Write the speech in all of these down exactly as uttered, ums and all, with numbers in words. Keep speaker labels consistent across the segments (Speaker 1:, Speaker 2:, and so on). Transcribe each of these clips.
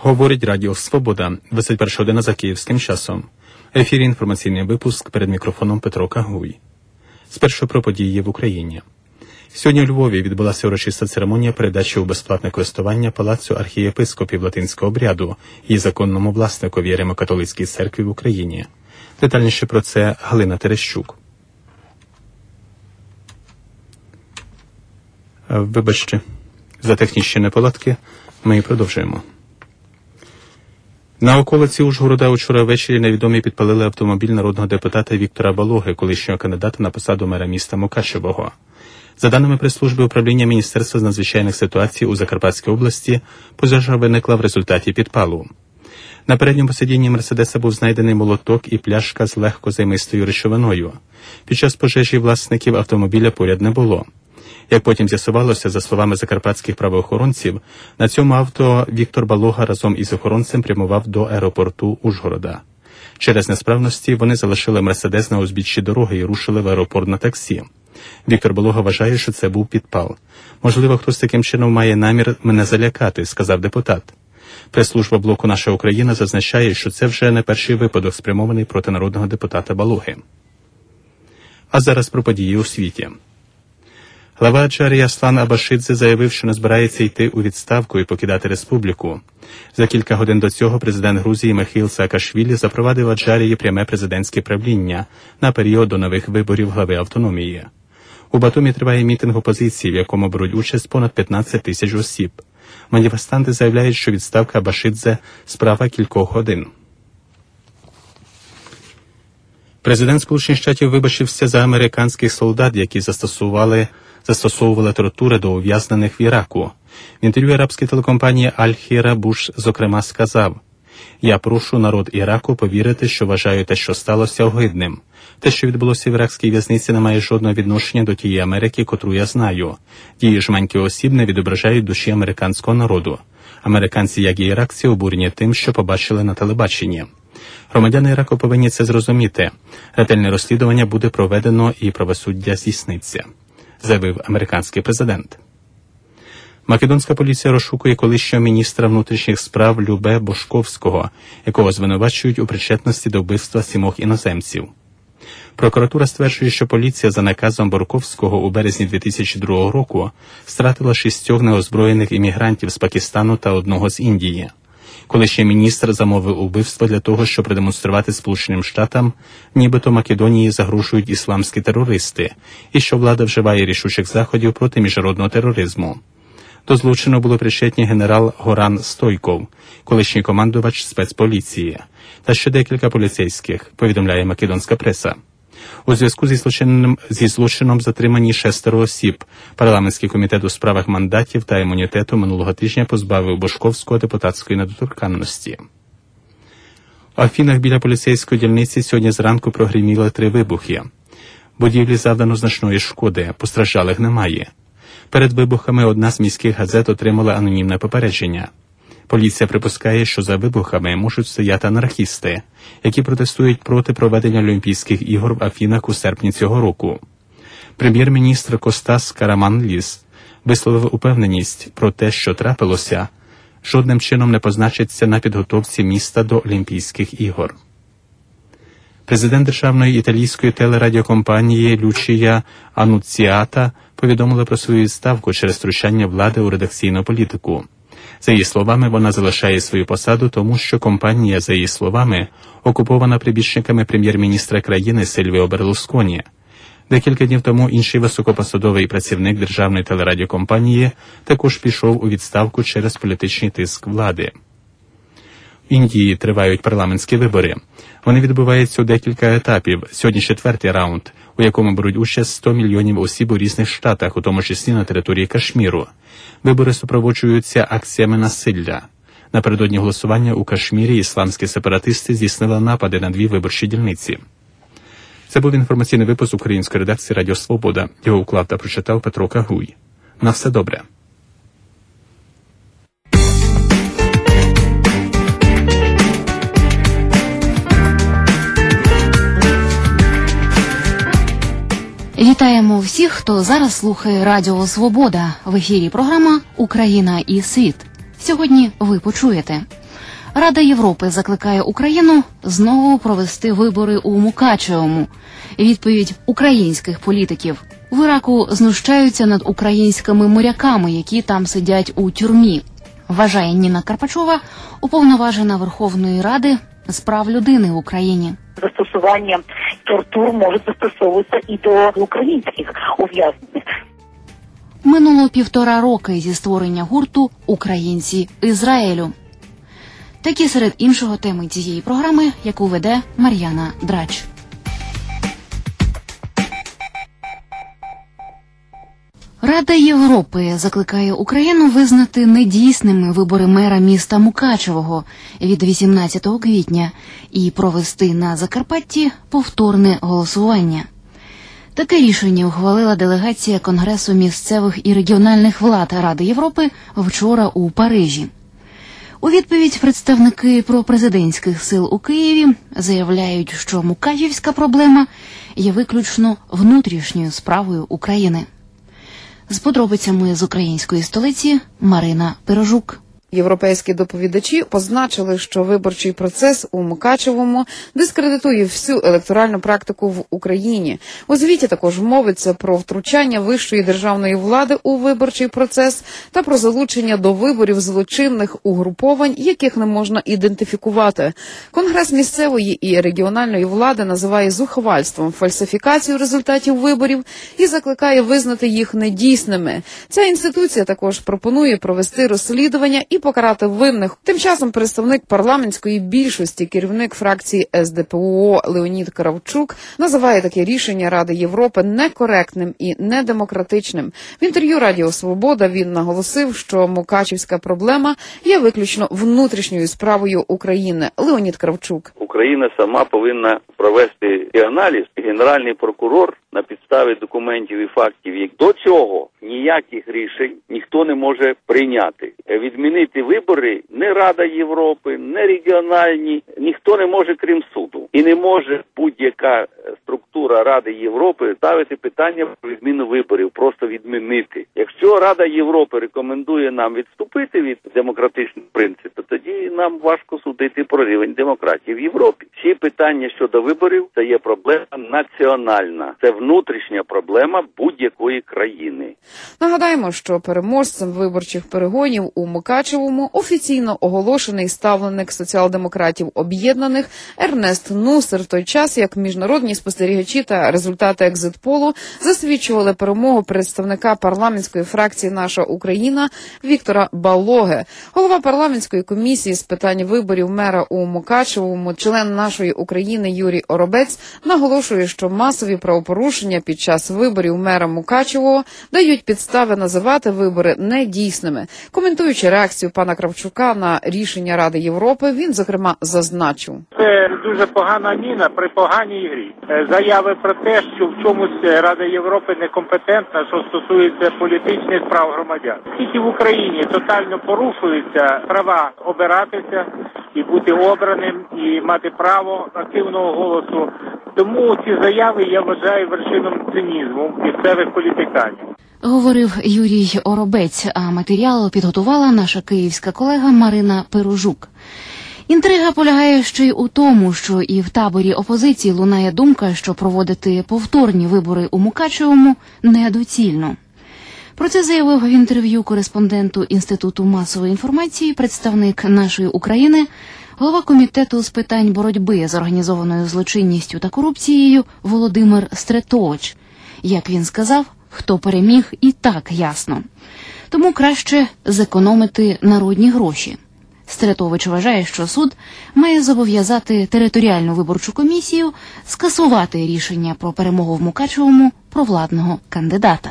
Speaker 1: Говорить Радіо Свобода, двадцять перша година за київським часом. В ефірі інформаційний випуск, перед мікрофоном Петро Кагуй. Спершу про події в Україні. Сьогодні у Львові відбулася урочиста церемонія передачі у безплатне користування палацу архієпископів латинського обряду і законному власникові Римо-католицькій церкві в Україні. Детальніше про це Галина Терещук. Вибачте за технічні неполадки, ми продовжуємо. На околиці Ужгорода учора ввечері невідомі підпалили автомобіль народного депутата Віктора Балоги, колишнього кандидата на посаду мера міста Мукачевого. За даними прес-служби управління Міністерства з надзвичайних ситуацій у Закарпатській області, пожежа виникла в результаті підпалу. На передньому сидінні Мерседеса був знайдений молоток і пляшка з легкозаймистою речовиною. Під час пожежі власників автомобіля поряд не було. Як потім з'ясувалося, за словами закарпатських правоохоронців, на цьому авто Віктор Балога разом із охоронцем прямував до аеропорту Ужгорода. Через несправності вони залишили Мерседес на узбіччі дороги і рушили в аеропорт на таксі. Віктор Балога вважає, що це був підпал. Можливо, хтось таким чином має намір мене залякати, сказав депутат. Прес-служба блоку «Наша Україна» зазначає, що це вже не перший випадок, спрямований проти народного депутата Балоги. А зараз про події у світі. Глава Аджарії Аслан Абашидзе заявив, що не збирається йти у відставку і покидати республіку. За кілька годин до цього президент Грузії Михаїл Саакашвілі запровадив в Аджарії пряме президентське правління на період до нових виборів глави автономії. У Батумі триває мітинг опозиції, в якому беруть участь понад п'ятнадцять тисяч осіб. Маніфестанти заявляють, що відставка Абашидзе – справа кількох годин. Президент Сполучених Штатів вибачився за американських солдат, які застосували застосовували тортури до ув'язнених в Іраку. В інтерв'ю арабській телекомпанії Аль-Хіра Буш, зокрема, сказав: «Я прошу народ Іраку повірити, що вважаю те, що сталося, огидним. Те, що відбулося в іракській в'язниці, не має жодного відношення до тієї Америки, котру я знаю. Дії жменьки осіб не відображають душі американського народу. Американці, як і іракці, обурені тим, що побачили на телебаченні. Громадяни Іраку повинні це зрозуміти. Ретельне розслідування буде проведено і правосуддя здійсниться», заявив американський президент. Македонська поліція розшукує колишнього міністра внутрішніх справ Любе Бошковського, якого звинувачують у причетності до вбивства сімох іноземців. Прокуратура стверджує, що поліція за наказом Борковського у березні дві тисячі другого року стратила шістьох неозброєних іммігрантів з Пакистану та одного з Індії. Колишній міністр замовив убивство для того, щоб продемонструвати Сполученим Штатам, нібито Македонії загрожують ісламські терористи, і що влада вживає рішучих заходів проти міжнародного тероризму. До злочину було причетні генерал Горан Стойков, колишній командувач спецполіції, та ще декілька поліцейських, повідомляє македонська преса. У зв'язку зі злочином, зі злочином затримані шестеро осіб. Парламентський комітет у справах мандатів та імунітету минулого тижня позбавив Бошковського депутатської недоторканності. У Афінах біля поліцейської дільниці сьогодні зранку прогриміли три вибухи. Будівлі завдано значної шкоди, постраждалих немає. Перед вибухами одна з міських газет отримала анонімне попередження. Поліція припускає, що за вибухами можуть стояти анархісти, які протестують проти проведення Олімпійських ігор в Афінах у серпні цього року. Прем'єр-міністр Костас Караманліс висловив упевненість про те, що трапилося, жодним чином не позначиться на підготовці міста до Олімпійських ігор. Президент державної італійської телерадіокомпанії Лючія Аннуціата повідомила про свою відставку через втручання влади у редакційну політику. За її словами, вона залишає свою посаду, тому що компанія, за її словами, окупована прибічниками прем'єр-міністра країни Сильвіо Берлусконі. Декілька днів тому інший високопосадовий працівник державної телерадіокомпанії також пішов у відставку через політичний тиск влади. В Індії тривають парламентські вибори. Вони відбуваються у декілька етапів. Сьогодні четвертий раунд, у якому беруть участь сто мільйонів осіб у різних штатах, у тому числі на території Кашміру. Вибори супроводжуються акціями насилля. Напередодні голосування у Кашмірі ісламські сепаратисти здійснили напади на дві виборчі дільниці. Це був інформаційний випуск української редакції Радіо Свобода. Його уклав та прочитав Петро Кагуй. На все добре.
Speaker 2: Вітаємо всіх, хто зараз слухає Радіо Свобода. В ефірі програма «Україна і світ». Сьогодні ви почуєте. Рада Європи закликає Україну знову провести вибори у Мукачевому. Відповідь українських політиків. В Іраку знущаються над українськими моряками, які там сидять у тюрмі. Вважає Ніна Карпачова, уповноважена Верховної Ради з прав людини в Україні.
Speaker 3: Застосування тортур може застосовуватися і до українських ув'язнених.
Speaker 2: Минуло півтора роки зі створення гурту «Українці Ізраїлю». Такі серед іншого теми цієї програми, яку веде Мар'яна Драч. Рада Європи закликає Україну визнати недійсними вибори мера міста Мукачевого від вісімнадцятого квітня і провести на Закарпатті повторне голосування. Таке рішення ухвалила делегація Конгресу місцевих і регіональних влад Ради Європи вчора у Парижі. У відповідь представники пропрезидентських сил у Києві заявляють, що мукачівська проблема є виключно внутрішньою справою України. З подробицями з української столиці Марина Пирожук.
Speaker 4: Європейські доповідачі позначили, що виборчий процес у Мукачевому дискредитує всю електоральну практику в Україні. У звіті також мовиться про втручання вищої державної влади у виборчий процес та про залучення до виборів злочинних угруповань, яких не можна ідентифікувати. Конгрес місцевої і регіональної влади називає зухвальством фальсифікацію результатів виборів і закликає визнати їх недійсними. Ця інституція також пропонує провести розслідування і покарати винних. Тим часом представник парламентської більшості, керівник фракції ес де пе о Леонід Кравчук, називає таке рішення Ради Європи некоректним і недемократичним. В інтерв'ю Радіо Свобода він наголосив, що мукачівська проблема є виключно внутрішньою справою України. Леонід Кравчук.
Speaker 5: Україна сама повинна провести аналіз. Генеральний прокурор на підставі документів і фактів, як до цього ніяких рішень ніхто не може прийняти. Відмінити вибори не Рада Європи, не регіональні, ніхто не може, крім суду. І не може будь-яка структура Ради Європи ставити питання про відміну виборів, просто відмінити. Якщо Рада Європи рекомендує нам відступити від демократичних принципів, тоді нам важко судити про рівень демократії в Європі. Всі питання щодо виборів – це є проблема національна. Це внутрішня проблема будь-якої країни.
Speaker 4: Нагадаємо, що переможцем виборчих перегонів у Мукачевому офіційно оголошений ставленик соціал-демократів об'єднаних Ернест Нусер, в той час як міжнародні спостерігачі та результати екзит-полу засвідчували перемогу представника парламентської фракції «Наша Україна» Віктора Балоги. Голова парламентської комісії з питань виборів мера у Мукачевому, член «Нашої України» Юрій Оробець наголошує, що масові правопорушення під час виборів мера Мукачевого дають підстави називати вибори недійсними. Коментуючи реакцію пана Кравчука на рішення Ради Європи, він, зокрема, зазначив.
Speaker 6: Це дуже погана міна при поганій грі. Заяви про те, що в чомусь Рада Європи некомпетентна, що стосується політичних прав громадян. Тільки в Україні тотально порушуються права обиратися і бути обраним, і мати право активного голосу. Тому ці заяви я вважаю вершином цинізму місцевих політиканів.
Speaker 2: Говорив Юрій Оробець, а матеріал підготувала наша київська колега Марина Пирожук. Інтрига полягає ще й у тому, що і в таборі опозиції лунає думка, що проводити повторні вибори у Мукачевому недоцільно. Про це заявив в інтерв'ю кореспонденту Інституту масової інформації представник «Нашої України», голова комітету з питань боротьби з організованою злочинністю та корупцією Володимир Стретович. Як він сказав, хто переміг, і так ясно. Тому краще зекономити народні гроші. Стретович вважає, що суд має зобов'язати територіальну виборчу комісію скасувати рішення про перемогу в Мукачевому провладного кандидата.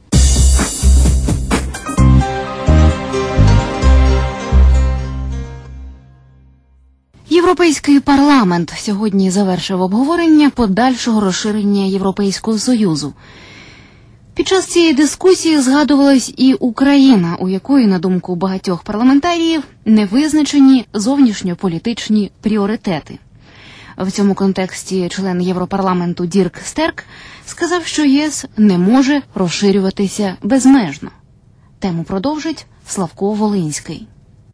Speaker 2: Європейський парламент сьогодні завершив обговорення подальшого розширення Європейського Союзу. Під час цієї дискусії згадувалась і Україна, у якої, на думку багатьох парламентаріїв, не визначені зовнішньополітичні пріоритети. В цьому контексті член Європарламенту Дірк Стерк сказав, що ЄС не може розширюватися безмежно. Тему продовжить Славко Волинський.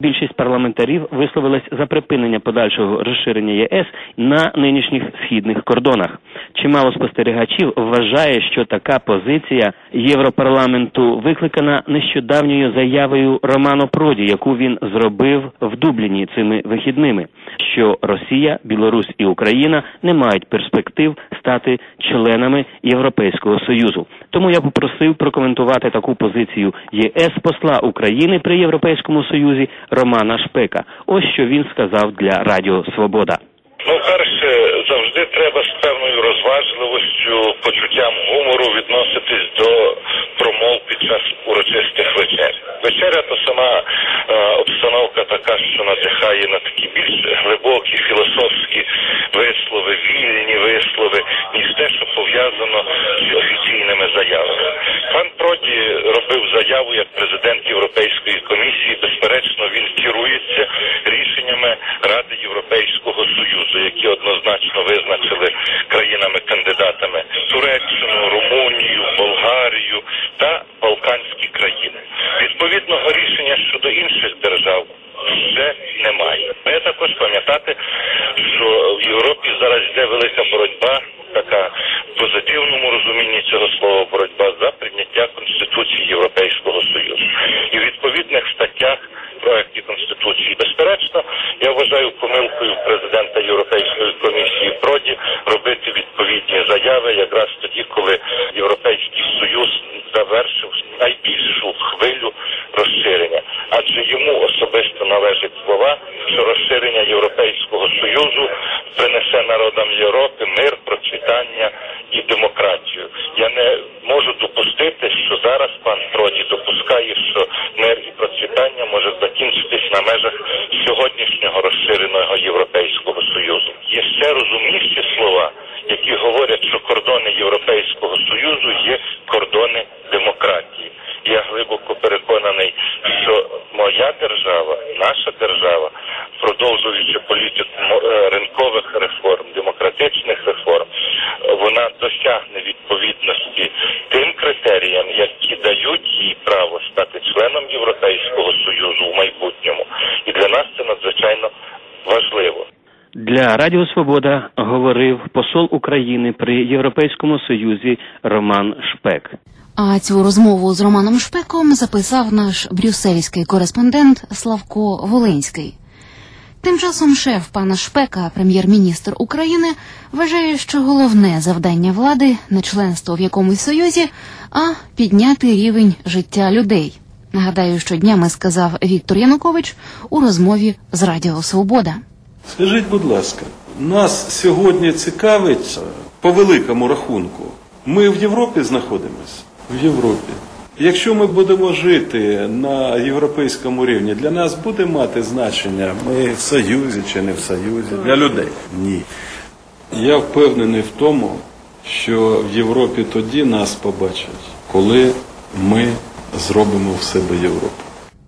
Speaker 7: Більшість парламентарів висловилась за припинення подальшого розширення ЄС на нинішніх східних кордонах. Чимало спостерігачів вважає, що така позиція Європарламенту викликана нещодавньою заявою Романо Проді, яку він зробив в Дубліні цими вихідними, що Росія, Білорусь і Україна не мають перспектив стати членами Європейського Союзу. Тому я попросив прокоментувати таку позицію ЄС посла України при Європейському Союзі Романа Шпека. Ось що він сказав для Радіо Свобода.
Speaker 8: Ну, перше, завжди треба з певною розважливістю, почуттям гумору відноситись до промов під час урочистих вечер. Вечеря – то сама е, обстановка така, що надихає на такі більш глибокі філософські вислови, вільні вислови, ніж те, що пов'язано з офіційними заявами. Пан Проді робив заяву як президент Європейської комісії. Безперечно, він керується рішеннями Ради Європейського Союзу, які однозначно визначили країнами-кандидатами Туреччину, Румунію, Болгарію та Балканські країни. Відповідного рішення щодо інших держав ще немає. Ми також пам'ятати, що в Європі зараз йде велика боротьба, така в позитивному розумінні цього слова боротьба за прийняття Конституції Європейського Союзу. І в відповідних статтях проекті Конституції, безперечно, я вважаю помилкою президента Європейської комісії Проді робити відповідні заяви якраз тоді, коли Європейський Союз завершив найбільшу хвилю розширення. Адже йому особисто належать слова, що розширення Європейського Союзу принесе народам Європи мир, процвітання і демократію. Я не можу допустити, що зараз пан Проді допускає, що мир і процвітання може закінчитись на межах сьогоднішнього розширеного Європейського Союзу. Є ще розумніші слова, які говорять, що кордони Європейського Союзу є кордони демократії. Я глибоко переконаний, що моя держава, наша держава, продовжуючи політику ринкових реформ, демократичних реформ, вона досягне відповідності тим критеріям, які дають їй право стати членом Європейського Союзу в майбутньому. І для нас це надзвичайно важливо.
Speaker 7: Для Радіо Свобода говорив посол України при Європейському Союзі Роман Шпек.
Speaker 2: А цю розмову з Романом Шпеком записав наш брюссельський кореспондент Славко Волинський. Тим часом шеф пана Шпека, прем'єр-міністр України, вважає, що головне завдання влади не членство в якомусь союзі, а підняти рівень життя людей. Нагадаю, що днями сказав Віктор Янукович у розмові з Радіо Свобода.
Speaker 9: Скажіть, будь ласка, нас сьогодні цікавить, по великому рахунку, ми в Європі знаходимося? В Європі. Якщо ми будемо жити на європейському рівні, для нас буде мати значення, ми в Союзі чи не в Союзі, для людей? Ні. Я впевнений в тому, що в Європі тоді нас побачать, коли ми зробимо в себе Європу.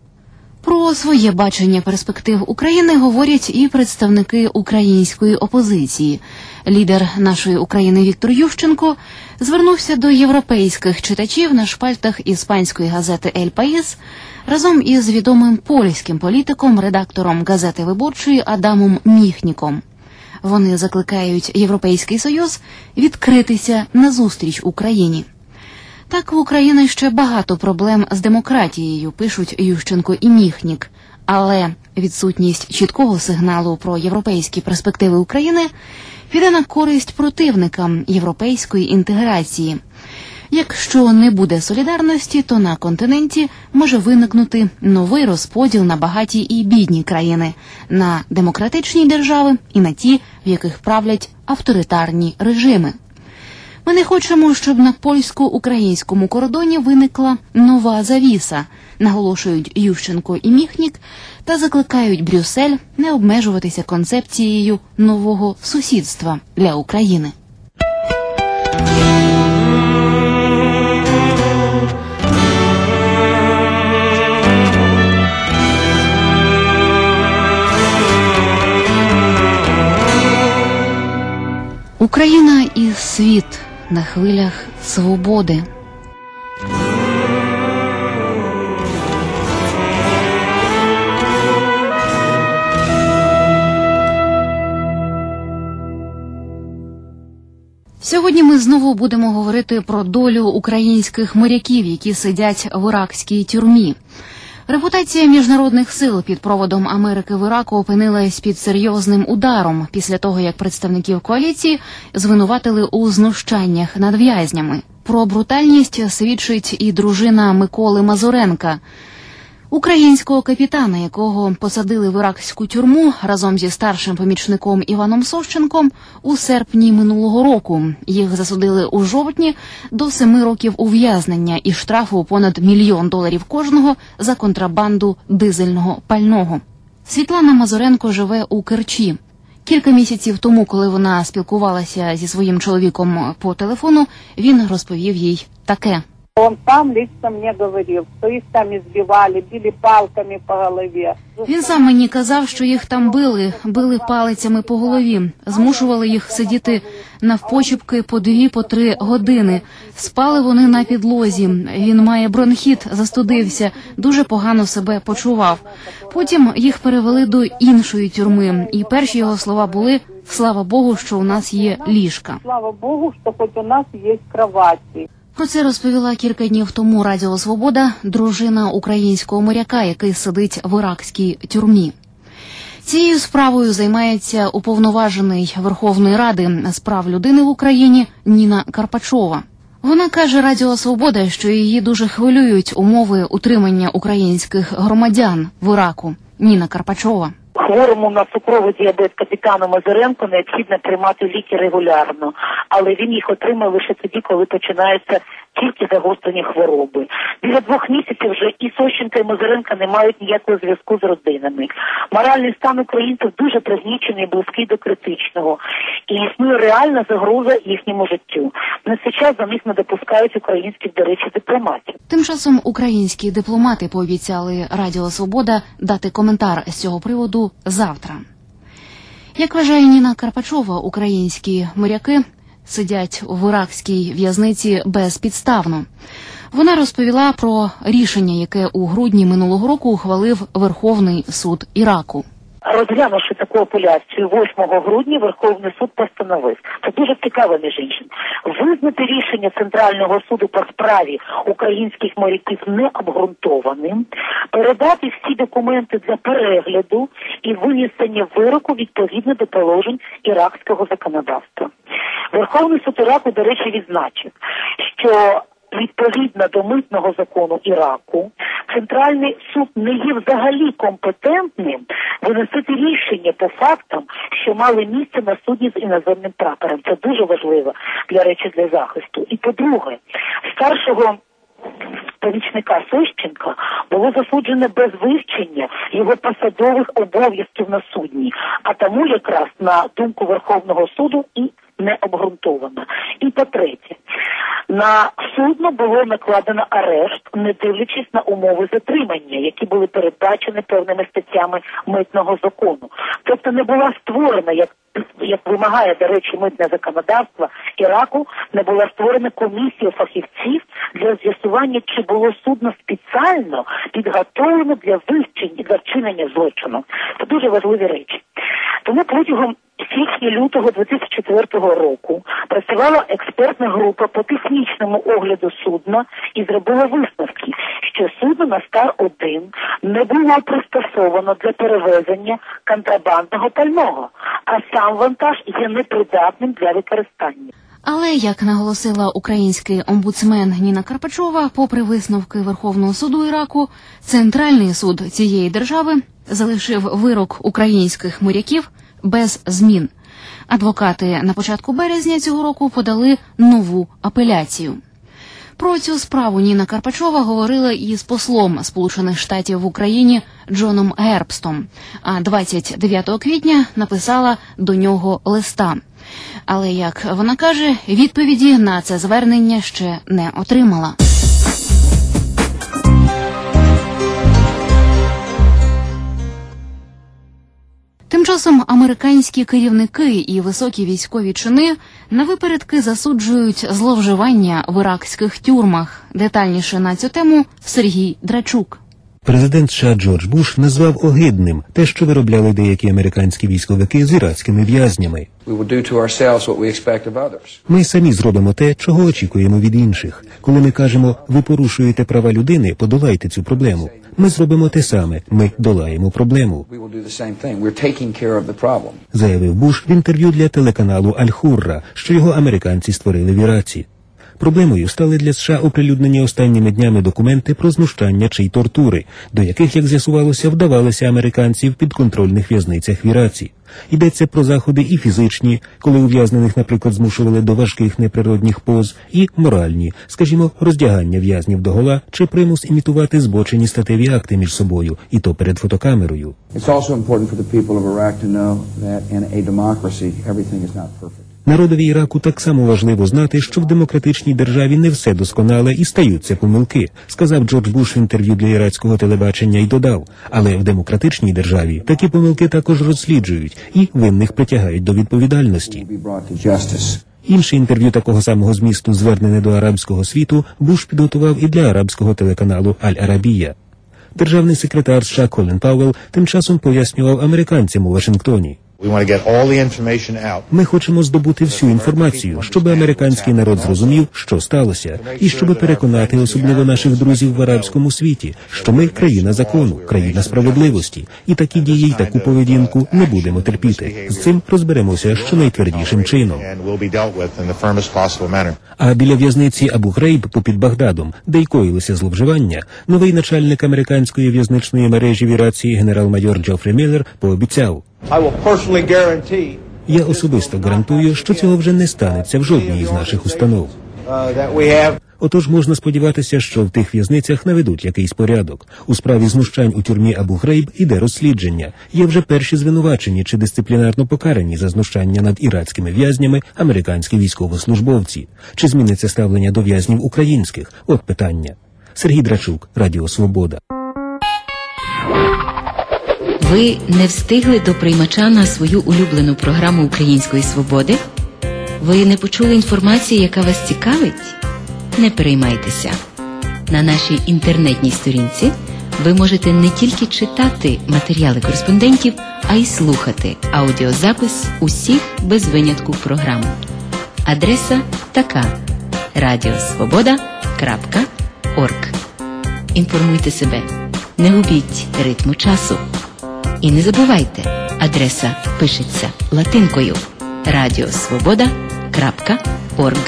Speaker 2: Про своє бачення перспектив України говорять і представники української опозиції. Лідер нашої України Віктор Ющенко звернувся до європейських читачів на шпальтах іспанської газети «Ель Паїс» разом із відомим польським політиком, редактором газети «Виборчої» Адамом Міхніком. Вони закликають Європейський Союз відкритися назустріч Україні. Так, в Україні ще багато проблем з демократією, пишуть Ющенко і Міхнік. Але відсутність чіткого сигналу про європейські перспективи України піде на користь противникам європейської інтеграції. Якщо не буде солідарності, то на континенті може виникнути новий розподіл на багаті і бідні країни, на демократичні держави і на ті, в яких правлять авторитарні режими. Ми не хочемо, щоб на польсько-українському кордоні виникла нова завіса, наголошують Ющенко і Міхнік, та закликають Брюссель не обмежуватися концепцією нового сусідства для України. Україна і світ на хвилях свободи. Сьогодні ми знову будемо говорити про долю українських моряків, які сидять в іракській тюрмі. Репутація міжнародних сил під проводом Америки в Іраку опинилась під серйозним ударом після того, як представників коаліції звинуватили у знущаннях над в'язнями. Про брутальність свідчить і дружина Миколи Мазуренка, українського капітана, якого посадили в іракську тюрму разом зі старшим помічником Іваном Сощенком у серпні минулого року. Їх засудили у жовтні до семи років ув'язнення і штрафу понад мільйон доларів кожного за контрабанду дизельного пального. Світлана Мазуренко живе у Керчі. Кілька місяців тому, коли вона спілкувалася зі своїм чоловіком по телефону, він розповів їй таке.
Speaker 10: Он сам лично мне говорил, что их там избивали, били палками по голове.
Speaker 2: Він сам мені казав, що їх там били, били палицями по голові, змушували їх сидіти навпочіпки по дві, по три години. Спали вони на підлозі. Він має бронхіт, застудився, дуже погано себе почував. Потім їх перевели до іншої тюрми, і перші його слова були: «Слава Богу, що у нас є ліжка».
Speaker 10: Слава Богу, що хоч у нас є кроваті.
Speaker 2: Про це розповіла кілька днів тому Радіо Свобода дружина українського моряка, який сидить в іракській тюрмі. Цією справою займається уповноважений Верховної Ради з прав людини в Україні Ніна Карпачова. Вона каже Радіо Свобода, що її дуже хвилюють умови утримання українських громадян в Іраку. Ніна Карпачова.
Speaker 3: Хворому на цукровий діабет капітану Мазуренку необхідно приймати ліки регулярно, але він їх отримає лише тоді, коли починаються тільки загострені хвороби. Біля двох місяців вже і Сощенка, і Мазуренка не мають ніякого зв'язку з родинами. Моральний стан українців дуже пригнічений, близький до критичного. І існує реальна загроза їхньому життю. На цей час за них не допускають українських, до речі, дипломатів.
Speaker 2: Тим часом українські дипломати пообіцяли Радіо Свобода дати коментар з цього приводу завтра. Як вважає Ніна Карпачова, українські моряки сидять в іракській в'язниці безпідставно. Вона розповіла про рішення, яке у грудні минулого року ухвалив Верховний суд Іраку.
Speaker 3: Розглянувши таку апеляцію, восьмого грудня Верховний суд постановив, це дуже цікаво, між іншим, визнати рішення Центрального суду по справі українських моряків необґрунтованим, передати всі документи для перегляду і винесення вироку відповідно до положень іракського законодавства. Верховний суд Іраку, до речі, відзначив, що відповідно до митного закону Іраку, Центральний суд не є взагалі компетентним виносити рішення по фактам, що мали місце на судні з іноземним прапором. Це дуже важливо для речі для захисту. І по-друге, старшого помічника Сощенка було засуджено без вивчення його посадових обов'язків на судні, а тому якраз на думку Верховного суду і не обґрунтовано. І по-третє, на судно було накладено арешт, не дивлячись на умови затримання, які були передбачені певними статтями митного закону. Тобто не була створена, як як вимагає, до речі, митне законодавство Іраку, не була створена комісія фахівців для з'ясування, чи було судно спеціально підготовлено для вивчення, для вчинення злочину. Це дуже важливі речі. Тому протягом січня-лютого дві тисячі четвертого року працювала експертна група по технічному огляду судна і зробила висновки, що судно на Стар один не було пристосовано для перевезення контрабандного пального, а сам вантаж є непридатним для використання.
Speaker 2: Але, як наголосила український омбудсмен Ніна Карпачова, попри висновки Верховного суду Іраку, Центральний суд цієї держави залишив вирок українських моряків без змін. Адвокати на початку березня цього року подали нову апеляцію. Про цю справу Ніна Карпачова говорила із послом Сполучених Штатів в Україні Джоном Гербстом, а двадцять дев'ятого квітня написала до нього листа. Але, як вона каже, відповіді на це звернення ще не отримала. Тим часом американські керівники і високі військові чини навипередки засуджують зловживання в іракських тюрмах. Детальніше на цю тему Сергій Драчук.
Speaker 11: Президент США Джордж Буш назвав огидним те, що виробляли деякі американські військовики з іракськими в'язнями. Ми самі зробимо те, чого очікуємо від інших. Коли ми кажемо, ви порушуєте права людини, подолайте цю проблему. Ми зробимо те саме, ми долаємо проблему. Заявив Буш в інтерв'ю для телеканалу Аль-Хурра, що його американці створили в Іраці. Проблемою стали для США оприлюднені останніми днями документи про знущання чи й тортури, до яких, як з'ясувалося, вдавалися американці в підконтрольних в'язницях в Іраці. Йдеться про заходи і фізичні, коли ув'язнених, наприклад, змушували до важких неприродних поз, і моральні, скажімо, роздягання в'язнів догола чи примус імітувати збочені статеві акти між собою, і то перед фотокамерою. Народові Іраку так само важливо знати, що в демократичній державі не все досконале і стаються помилки, сказав Джордж Буш в інтерв'ю для ірацького телебачення і додав. Але в демократичній державі такі помилки також розслідують і винних притягають до відповідальності. Інше інтерв'ю такого самого змісту, звернене до арабського світу, Буш підготував і для арабського телеканалу Аль-Арабія. Державний секретар США Колін Пауелл тим часом пояснював американцям у Вашингтоні. Ми хочемо здобути всю інформацію, щоб американський народ зрозумів, що сталося, і щоб переконати особливо наших друзів в арабському світі, що ми країна закону, країна справедливості, і такі дії, й таку поведінку не будемо терпіти. З цим розберемося щонайтвердішим чином. А біля в'язниці Абу-Грейб попід Багдадом, де й коїлися зловживання, новий начальник американської в'язничної мережі в Іраці генерал-майор Джофрі Міллер пообіцяв: я особисто гарантую, що цього вже не станеться в жодній із наших установ. Отож можна сподіватися, що в тих в'язницях наведуть якийсь порядок. У справі знущань у тюрмі Абу-Грейб іде розслідження. Є вже перші звинувачені чи дисциплінарно покарані за знущання над ірацькими в'язнями американські військовослужбовці. Чи зміниться ставлення до в'язнів українських? От питання. Сергій Драчук, Радіо Свобода.
Speaker 12: Ви не встигли до приймача на свою улюблену програму Української свободи? Ви не почули інформації, яка вас цікавить? Не переймайтеся. На нашій інтернетній сторінці ви можете не тільки читати матеріали кореспондентів, а й слухати аудіозапис усіх без винятку програм. Адреса така: радіосвобода крапка орг. Інформуйте себе, не губіть ритму часу. І не забувайте, адреса пишеться латинкою: радіосвобода крапка орг.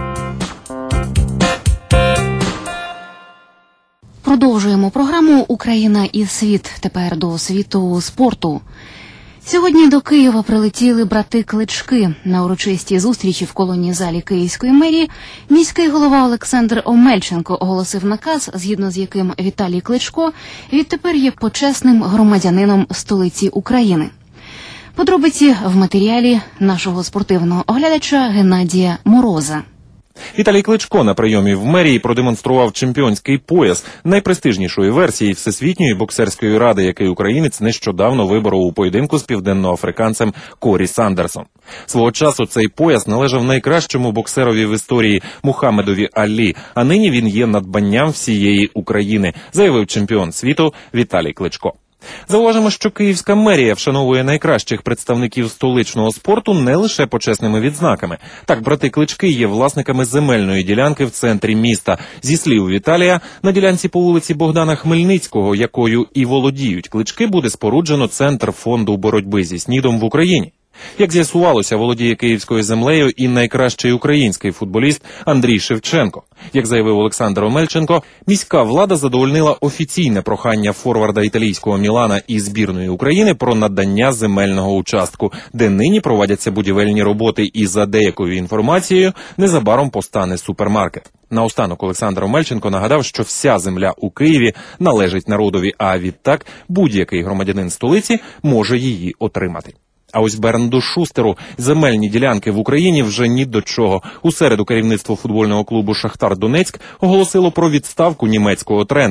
Speaker 2: Продовжуємо програму «Україна і світ». Тепер до світу спорту. Сьогодні до Києва прилетіли брати Клички. На урочистій зустрічі в колонній залі Київської мерії міський голова Олександр Омельченко оголосив наказ, згідно з яким Віталій Кличко відтепер є почесним громадянином столиці України. Подробиці в матеріалі нашого спортивного оглядача Геннадія Мороза.
Speaker 13: Віталій Кличко на прийомі в мерії продемонстрував чемпіонський пояс найпрестижнішої версії Всесвітньої боксерської ради, який українець нещодавно виборов у поєдинку з південноафриканцем Корі Сандерсом. Свого часу цей пояс належав найкращому боксерові в історії Мухаммедові Алі, а нині він є надбанням всієї України, заявив чемпіон світу Віталій Кличко. Зауважимо, що Київська мерія вшановує найкращих представників столичного спорту не лише почесними відзнаками. Так, брати Клички є власниками земельної ділянки в центрі міста. Зі слів Віталія, на ділянці по вулиці Богдана Хмельницького, якою і володіють Клички, буде споруджено центр фонду боротьби зі СНІДом в Україні. Як з'ясувалося, володіє київською землею і найкращий український футболіст Андрій Шевченко. Як заявив Олександр Омельченко, міська влада задовольнила офіційне прохання форварда італійського Мілана і збірної України про надання земельного участку, де нині проводяться будівельні роботи, і за деякою інформацією незабаром постане супермаркет. Наостанок Олександр Омельченко нагадав, що вся земля у Києві належить народові, а відтак будь-який громадянин столиці може її отримати. А ось Бернду Шустеру земельні ділянки в Україні вже ні до чого. У середу керівництво футбольного клубу «Шахтар Донецьк» оголосило про відставку німецького тренера.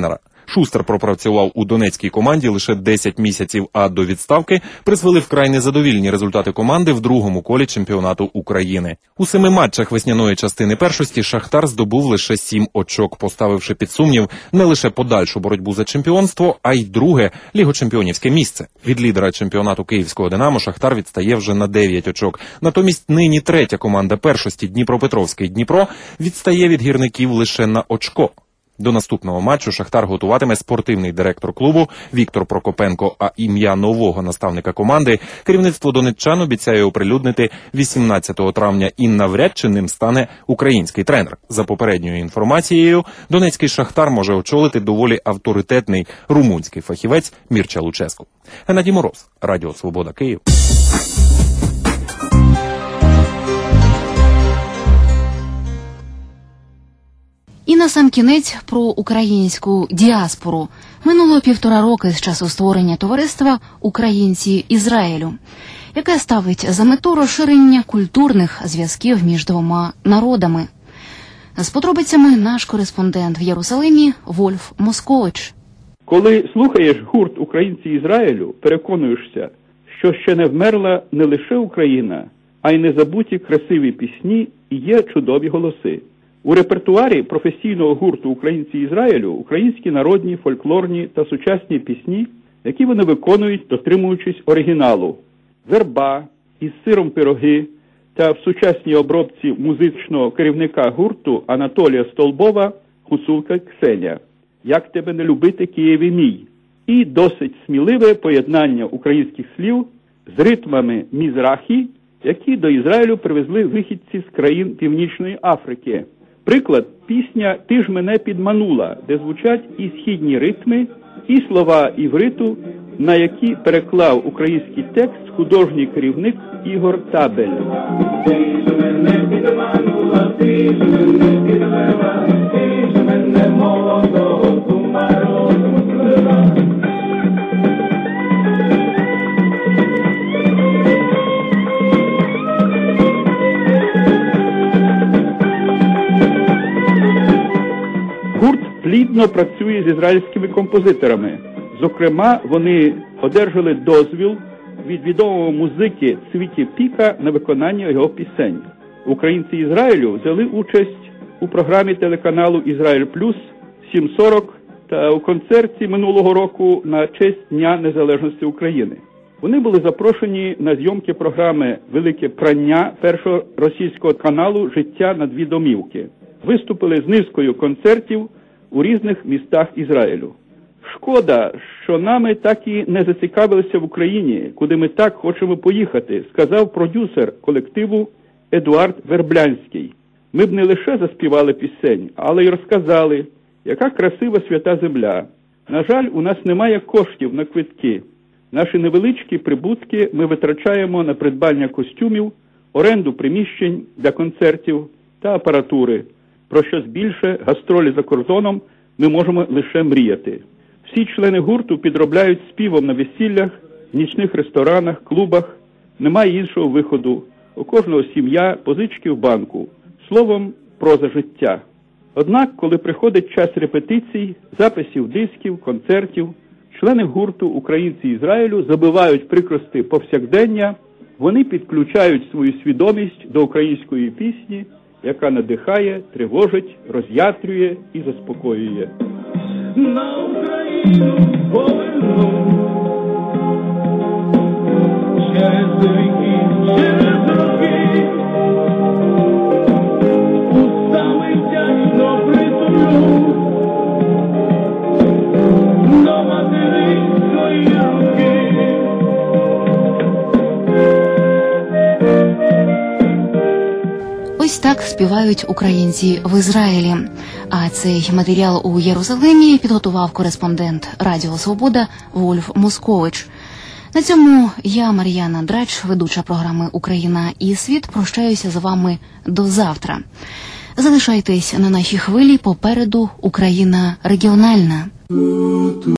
Speaker 13: Шустер пропрацював у донецькій команді лише десять місяців, а до відставки призвели вкрай незадовільні результати команди в другому колі чемпіонату України. У семи матчах весняної частини першості «Шахтар» здобув лише сім очок, поставивши під сумнів не лише подальшу боротьбу за чемпіонство, а й друге лігочемпіонівське місце. Від лідера чемпіонату київського «Динамо» «Шахтар» відстає вже на дев'ять очок. Натомість нині третя команда першості Дніпропетровський «Дніпро» відстає від гірників лише на очко. До наступного матчу «Шахтар» готуватиме спортивний директор клубу Віктор Прокопенко, а ім'я нового наставника команди керівництво донеччан обіцяє оприлюднити вісімнадцятого травня, і навряд чи ним стане український тренер. За попередньою інформацією, донецький «Шахтар» може очолити доволі авторитетний румунський фахівець Мірча Луческу. Геннадій Мороз, Радіо Свобода, Київ.
Speaker 2: І насамкінець про українську діаспору. Минуло півтора роки з часу створення товариства «Українці Ізраїлю», яке ставить за мету розширення культурних зв'язків між двома народами. З подробицями наш кореспондент в Єрусалимі Вольф Москович.
Speaker 14: Коли слухаєш гурт «Українці Ізраїлю», переконуєшся, що ще не вмерла не лише Україна, а й незабуті красиві пісні і є чудові голоси. У репертуарі професійного гурту «Українці Ізраїлю» українські народні, фольклорні та сучасні пісні, які вони виконують, дотримуючись оригіналу. «Верба», «Із сиром пироги» та в сучасній обробці музичного керівника гурту Анатолія Столбова «Гуцулка Ксеня». «Як тебе не любити, Києві мій» і досить сміливе поєднання українських слів з ритмами мізрахі, які до Ізраїлю привезли вихідці з країн Північної Африки. Приклад – пісня «Ти ж мене підманула», де звучать і східні ритми, і слова івриту, на які переклав український текст художній керівник Ігор Табель. Ти ж мене підманула, ти ж мене підвела, ти ж мене молодого з ума розпустила. Гурт плідно працює з ізраїльськими композиторами. Зокрема, вони одержали дозвіл від відомого музики Цвіті Піка на виконання його пісень. Українці Ізраїлю взяли участь у програмі телеканалу «Ізраїль Плюс» сім сорок та у концерті минулого року на честь Дня Незалежності України. Вони були запрошені на зйомки програми «Велике прання» першого російського каналу «Життя на дві домівки». Виступили з низкою концертів у різних містах Ізраїлю. Шкода, що нами так і не зацікавилися в Україні, куди ми так хочемо поїхати, сказав продюсер колективу Едуард Верблянський. Ми б не лише заспівали пісень, але й розказали, яка красива свята земля. На жаль, у нас немає коштів на квитки. Наші невеличкі прибутки ми витрачаємо на придбання костюмів, оренду приміщень для концертів та апаратури. Про щось більше гастролі за кордоном ми можемо лише мріяти. Всі члени гурту підробляють співом на весіллях, нічних ресторанах, клубах. Немає іншого виходу. У кожного сім'я, позички в банку. Словом, проза життя. Однак, коли приходить час репетицій, записів дисків, концертів, члени гурту «Українці Ізраїлю» забивають прикрости повсякдення, вони підключають свою свідомість до української пісні, яка надихає, тривожить, роз'ятрює і заспокоює. На Україну поверну через віки, через роки, устами вдячно притулю до материнської руки.
Speaker 2: Ось так співають українці в Ізраїлі. А цей матеріал у Єрусалимі підготував кореспондент Радіо Свобода Вольф Москович. На цьому я, Мар'яна Драч, ведуча програми «Україна і світ», прощаюся з вами до завтра. Залишайтесь на нашій хвилі, попереду Україна регіональна.